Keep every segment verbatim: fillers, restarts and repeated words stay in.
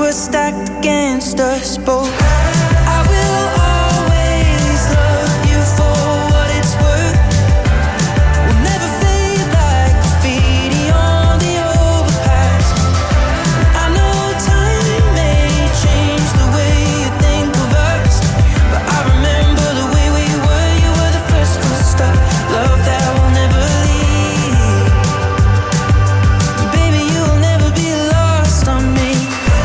were stacked against us both. I will always love you for what it's worth. We'll never fade like graffiti on the overpass. I know time may change the way you think of us, but I remember the way we were. You were the first full stop, love that will never leave. Baby, you'll never be lost on me.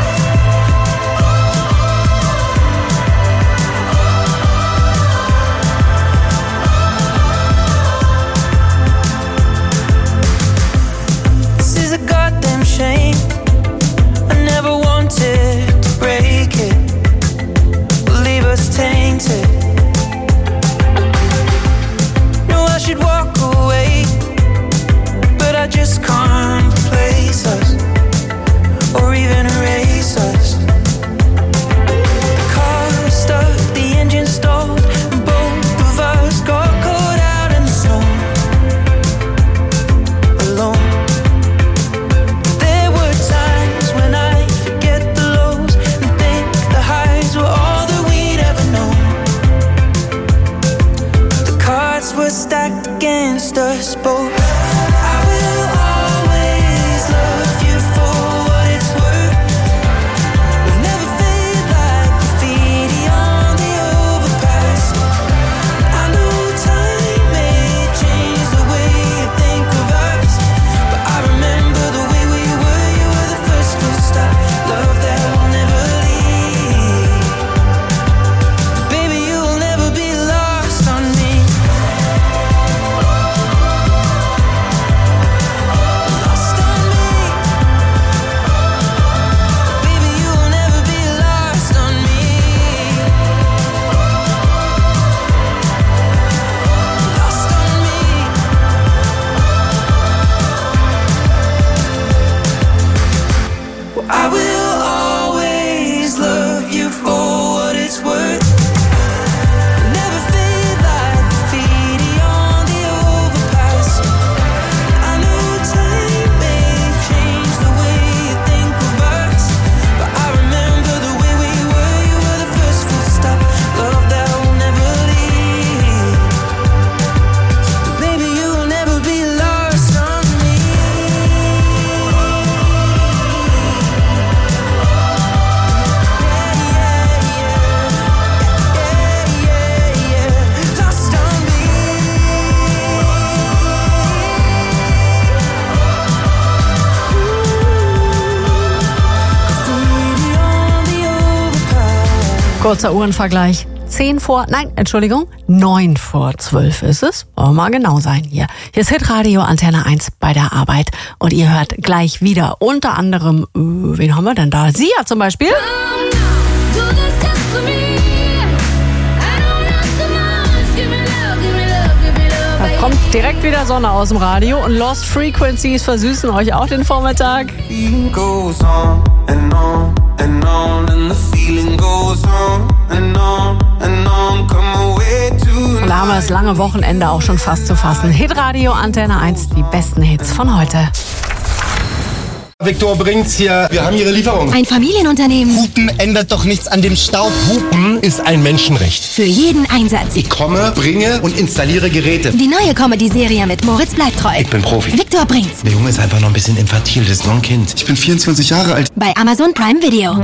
This is a goddamn shame. I never wanted to break it, leave us tainted. No, I should walk away, but I just can't replace us or even erase us. The car stuck, the engine stalled, and both of us got caught out in the snow, alone. There were times when I forget the lows and think the highs were all that we'd ever known. The cards were stacked against us both. I will always love you for what it's worth. We'll never fade like graffiti on the overpass. I know time may change the way you think of us, but I remember the way we were. You were the first full stop, love that will never leave. Baby, you'll never be lost on me. Lost on me. Baby, you'll never be lost on me. Lost on me. Well, I will always love you for what it's worth. Never fade like graffiti on the overpass. I know time may change the way you think of us, but I remember the way we were. You were the first full stop, love that will never leave. Baby, you'll never be lost on me. Lost on me. Graffiti on the overpass. Kurzer Uhrenvergleich. Zehn vor, nein, Entschuldigung, neun vor zwölf ist es. Wollen wir mal genau sein hier. Hier ist Hitradio Antenne eins bei der Arbeit. Und ihr hört gleich wieder unter anderem, äh, wen haben wir denn da? Sia zum Beispiel. Da kommt direkt wieder Sonne aus dem Radio und Lost Frequencies versüßen euch auch den Vormittag. Feeling goes on and on and on, and the feeling goes on and on and on. Come away tonight. Und da haben wir das lange Wochenende auch schon fast zu fassen. Hitradio Antenne eins, die besten Hits von heute. Viktor Brinks hier, wir haben Ihre Lieferung. Ein Familienunternehmen. Hupen ändert doch nichts an dem Staub. Hupen ist ein Menschenrecht. Für jeden Einsatz. Ich komme, bringe und installiere Geräte. Die neue Comedy-Serie mit Moritz bleibt treu. Ich bin Profi. Viktor Brinks. Der Junge ist einfach noch ein bisschen infantil, das ist noch ein Kind. Ich bin vierundzwanzig Jahre alt. Bei Amazon Prime Video.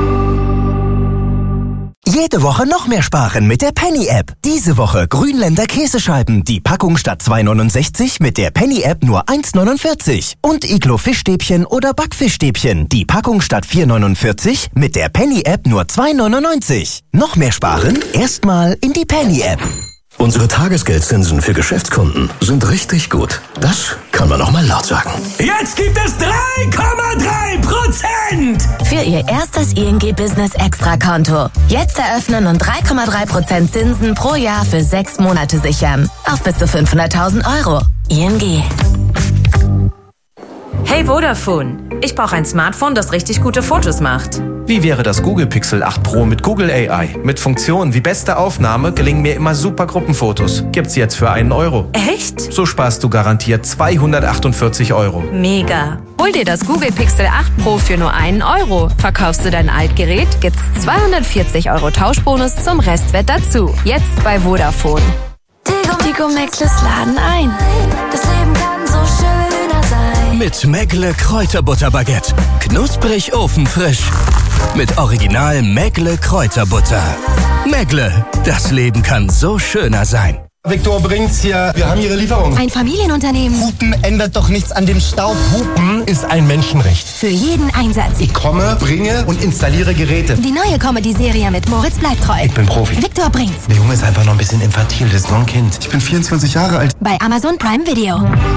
Jede Woche noch mehr sparen mit der Penny-App. Diese Woche Grünländer Käsescheiben. Die Packung statt zwei neunundsechzig mit der Penny-App nur eins neunundvierzig. Und Iglo Fischstäbchen oder Backfischstäbchen. Die Packung statt vier neunundvierzig mit der Penny-App nur zwei neunundneunzig. Noch mehr sparen? Erstmal in die Penny-App. Unsere Tagesgeldzinsen für Geschäftskunden sind richtig gut. Das kann man noch mal laut sagen. Jetzt gibt es drei Komma drei Prozent! Für Ihr erstes I N G Business Extra Konto. Jetzt eröffnen und drei Komma drei Prozent Zinsen pro Jahr für sechs Monate sichern. Auf bis zu fünfhunderttausend Euro. I N G. Hey Vodafone. Ich brauche ein Smartphone, das richtig gute Fotos macht. Wie wäre das Google Pixel acht Pro mit Google A I? Mit Funktionen wie beste Aufnahme gelingen mir immer super Gruppenfotos. Gibt's jetzt für einen Euro. Echt? So sparst du garantiert zweihundertachtundvierzig Euro. Mega. Hol dir das Google Pixel acht Pro für nur einen Euro. Verkaufst du dein Altgerät, gibt's zweihundertvierzig Euro Tauschbonus zum Restwert dazu. Jetzt bei Vodafone. Tigo Mäckles laden ein. Das Leben kann so schöner sein. Mit Mäckle Kräuterbutterbaguette. Knusprig ofenfrisch. Mit Original Mäckle Kräuterbutter. Mäckle, das Leben kann so schöner sein. Viktor bringt's hier. Wir haben Ihre Lieferung. Ein Familienunternehmen. Hupen ändert doch nichts an dem Staub. Hupen ist ein Menschenrecht. Für jeden Einsatz. Ich komme, bringe und installiere Geräte. Die neue Comedy-Serie mit Moritz bleibt treu. Ich bin Profi. Viktor bringt's. Der Junge ist einfach noch ein bisschen infantil. Das ist noch ein Kind. Ich bin vierundzwanzig Jahre alt. Bei Amazon Prime Video.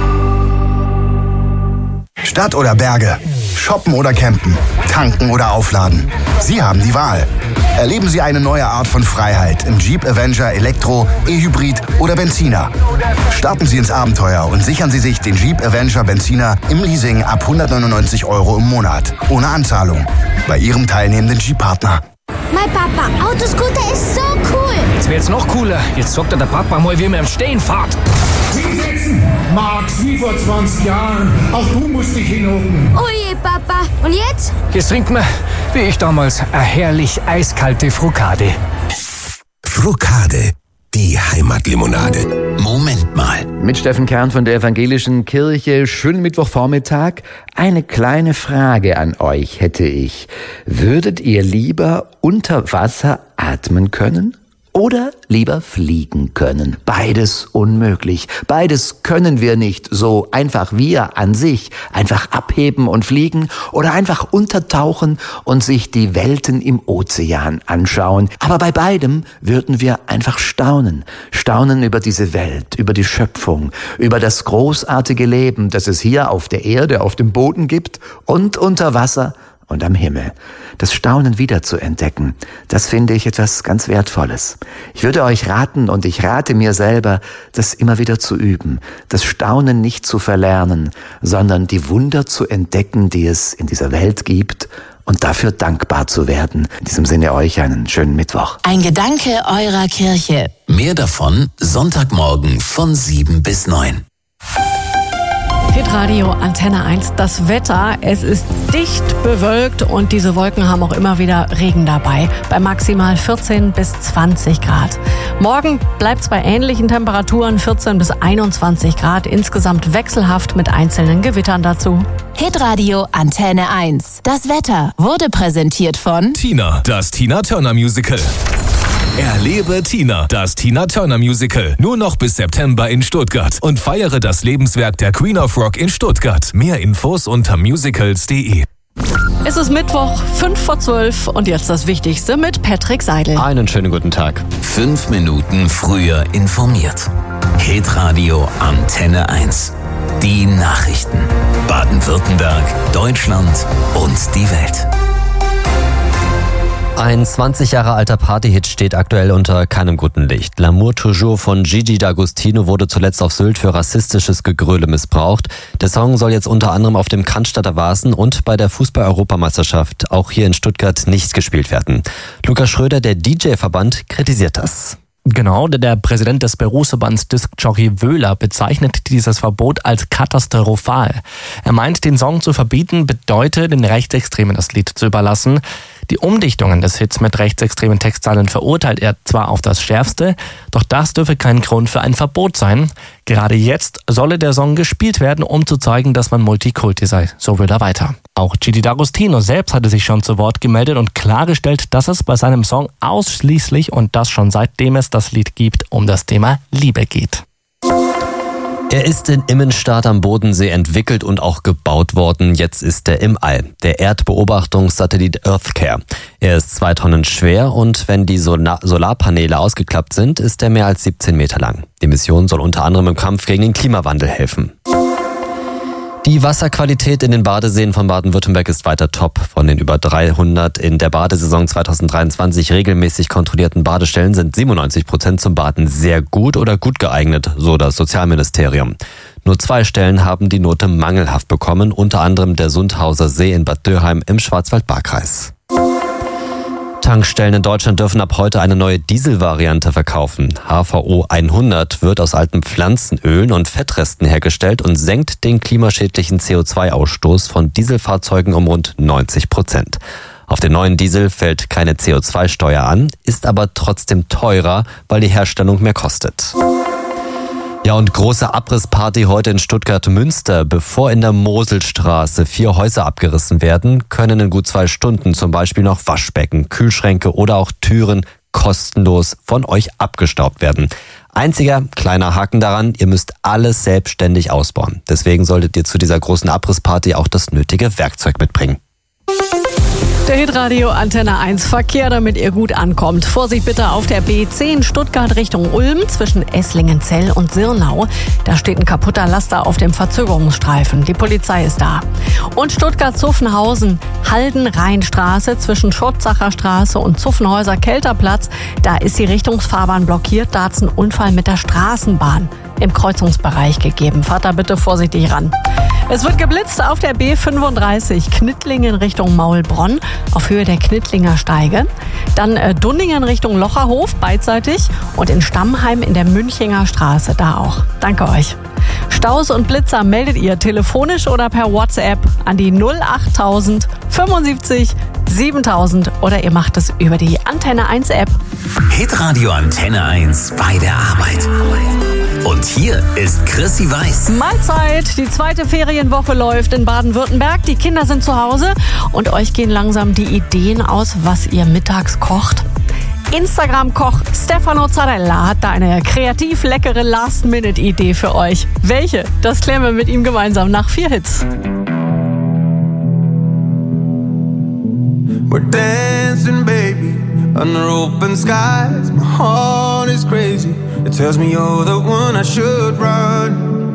Stadt oder Berge, shoppen oder campen, tanken oder aufladen. Sie haben die Wahl. Erleben Sie eine neue Art von Freiheit im Jeep Avenger Elektro, E-Hybrid oder Benziner. Starten Sie ins Abenteuer und sichern Sie sich den Jeep Avenger Benziner im Leasing ab hundertneunundneunzig Euro im Monat. Ohne Anzahlung. Bei Ihrem teilnehmenden Jeep-Partner. Mein Papa, Autoscooter ist so cool. Das wäre jetzt noch cooler. Jetzt sagt er der Papa mal, wie man im Stehen fährt. Hinsetzen! Max, wie vor zwanzig Jahren. Auch du musst dich hinhocken. Oh je, Papa. Und jetzt? Jetzt trinkt man, wie ich damals, eine herrlich eiskalte Frukade. Frukade, die Heimatlimonade. Moment mal. Mit Steffen Kern von der Evangelischen Kirche. Schönen Mittwochvormittag. Eine kleine Frage an euch hätte ich. Würdet ihr lieber unter Wasser atmen können? Oder lieber fliegen können. Beides unmöglich. Beides können wir nicht so einfach wir an sich. Einfach abheben und fliegen oder einfach untertauchen und sich die Welten im Ozean anschauen. Aber bei beidem würden wir einfach staunen. Staunen über diese Welt, über die Schöpfung, über das großartige Leben, das es hier auf der Erde, auf dem Boden gibt und unter Wasser und am Himmel. Das Staunen wieder zu entdecken, das finde ich etwas ganz Wertvolles. Ich würde euch raten und ich rate mir selber, das immer wieder zu üben, das Staunen nicht zu verlernen, sondern die Wunder zu entdecken, die es in dieser Welt gibt und dafür dankbar zu werden. In diesem Sinne euch einen schönen Mittwoch. Ein Gedanke eurer Kirche. Mehr davon Sonntagmorgen von sieben bis neun. Hitradio Antenne eins, das Wetter, es ist dicht bewölkt und diese Wolken haben auch immer wieder Regen dabei, bei maximal vierzehn bis zwanzig Grad. Morgen bleibt es bei ähnlichen Temperaturen, vierzehn bis einundzwanzig Grad, insgesamt wechselhaft mit einzelnen Gewittern dazu. Hitradio Antenne eins. Das Wetter wurde präsentiert von Tina, das Tina Turner Musical. Erlebe Tina, das Tina Turner Musical. Nur noch bis September in Stuttgart. Und feiere das Lebenswerk der Queen of Rock in Stuttgart. Mehr Infos unter musicals punkt de. Es ist Mittwoch, fünf vor zwölf und jetzt das Wichtigste mit Patrick Seidel. Einen schönen guten Tag. Fünf Minuten früher informiert. Hitradio Antenne eins. Die Nachrichten. Baden-Württemberg, Deutschland und die Welt. Ein zwanzig Jahre alter Partyhit steht aktuell unter keinem guten Licht. L'amour toujours von Gigi D'Agostino wurde zuletzt auf Sylt für rassistisches Gegröle missbraucht. Der Song soll jetzt unter anderem auf dem Cannstatter Vasen und bei der Fußball-Europameisterschaft auch hier in Stuttgart nicht gespielt werden. Lukas Schröder, der D J-Verband, kritisiert das. Genau, der Präsident des Berufsverbands Disc-Jockey Wöhler bezeichnet dieses Verbot als katastrophal. Er meint, den Song zu verbieten bedeute, den Rechtsextremen das Lied zu überlassen. Die Umdichtungen des Hits mit rechtsextremen Textzeilen verurteilt er zwar auf das Schärfste, doch das dürfe kein Grund für ein Verbot sein. Gerade jetzt solle der Song gespielt werden, um zu zeigen, dass man Multikulti sei, so will er weiter. Auch Gigi D'Agostino selbst hatte sich schon zu Wort gemeldet und klargestellt, dass es bei seinem Song ausschließlich und das schon seitdem es das Lied gibt, um das Thema Liebe geht. Er ist in Immenstadt am Bodensee entwickelt und auch gebaut worden. Jetzt ist er im All. Der Erdbeobachtungssatellit EarthCare. Er ist zwei Tonnen schwer und wenn die Solar- Solarpaneele ausgeklappt sind, ist er mehr als siebzehn Meter lang. Die Mission soll unter anderem im Kampf gegen den Klimawandel helfen. Die Wasserqualität in den Badeseen von Baden-Württemberg ist weiter top. Von den über dreihundert in der Badesaison zweitausenddreiundzwanzig regelmäßig kontrollierten Badestellen sind siebenundneunzig Prozent zum Baden sehr gut oder gut geeignet, so das Sozialministerium. Nur zwei Stellen haben die Note mangelhaft bekommen, unter anderem der Sundhauser See in Bad Dürheim im Schwarzwald-Baar-Kreis. Tankstellen in Deutschland dürfen ab heute eine neue Dieselvariante verkaufen. H V O hundert wird aus alten Pflanzenölen und Fettresten hergestellt und senkt den klimaschädlichen C O zwei Ausstoß von Dieselfahrzeugen um rund neunzig Prozent. Auf den neuen Diesel fällt keine C O zwei Steuer an, ist aber trotzdem teurer, weil die Herstellung mehr kostet. Ja, und große Abrissparty heute in Stuttgart-Münster. Bevor in der Moselstraße vier Häuser abgerissen werden, können in gut zwei Stunden zum Beispiel noch Waschbecken, Kühlschränke oder auch Türen kostenlos von euch abgestaubt werden. Einziger kleiner Haken daran, ihr müsst alles selbstständig ausbauen. Deswegen solltet ihr zu dieser großen Abrissparty auch das nötige Werkzeug mitbringen. Der Hitradio Antenne eins Verkehr, damit ihr gut ankommt. Vorsicht bitte auf der B zehn Stuttgart Richtung Ulm zwischen Esslingenzell und Sirnau. Da steht ein kaputter Laster auf dem Verzögerungsstreifen. Die Polizei ist da. Und Stuttgart-Zuffenhausen, Halden-Rheinstraße zwischen Schottzacher Straße und Zuffenhäuser-Kelterplatz. Da ist die Richtungsfahrbahn blockiert. Da hat's einen Unfall mit der Straßenbahn im Kreuzungsbereich gegeben. Fahrt da bitte vorsichtig ran. Es wird geblitzt auf der B fünfunddreißig Knittlingen Richtung Maulbronn auf Höhe der Knittlinger Steige. Dann äh, Dunningen Richtung Locherhof beidseitig und in Stammheim in der Münchinger Straße da auch. Danke euch. Staus und Blitzer meldet ihr telefonisch oder per WhatsApp an die null achttausend fünfundsiebzig siebentausend oder ihr macht es über die Antenne eins App. Hitradio Antenne eins bei der Arbeit. Und hier ist Chrissy Weiß. Mahlzeit, die zweite Ferienwoche läuft in Baden-Württemberg. Die Kinder sind zu Hause und euch gehen langsam die Ideen aus, was ihr mittags kocht. Instagram-Koch Stefano Zarella hat da eine kreativ leckere Last-Minute-Idee für euch. Welche? Das klären wir mit ihm gemeinsam nach vier Hits. We're dancing, baby, under open skies. My heart is crazy. It tells me you're the one I should run.